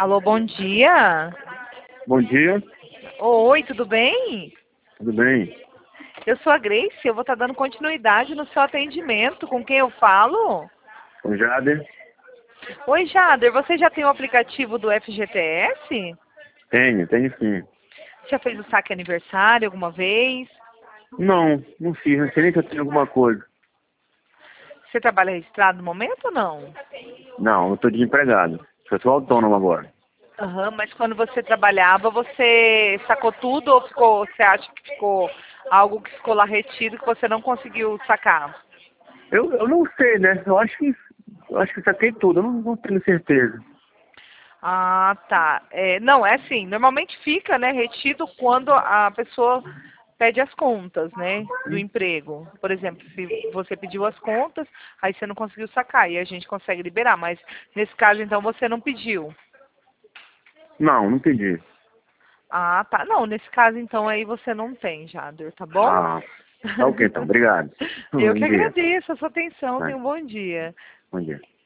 Alô, bom dia. Bom dia, Oi, tudo bem? tudo bem? Eu sou a Grace, eu vou estar dando continuidade no seu atendimento. Com quem eu falo? O Jader? Oi, Jader, você já tem o aplicativo do FGTS? Tenho sim. Já fez o saque aniversário alguma vez? Não fiz, não sei nem se eu tenho alguma coisa. Você trabalha registrado no momento ou não? Não, eu estou desempregado. Eu sou autônomo agora. Aham, mas quando você trabalhava, você sacou tudo ou ficou, você acha que ficou algo que ficou lá retido que você não conseguiu sacar? Eu não sei, né? Eu acho que saquei tudo, eu não tenho certeza. Ah, tá. Não, é assim, normalmente fica, né, retido quando a pessoa pede as contas, né, do emprego. Por exemplo, se você pediu as contas, aí você não conseguiu sacar e a gente consegue liberar, mas nesse caso, então, você não pediu. Não pedi. Ah, tá. Não, nesse caso, então, aí você não tem, Jader, tá bom? Ah, tá ok então, obrigado. Eu Bom que dia. agradeço a sua atenção. Vai, Tenha um bom dia. bom dia.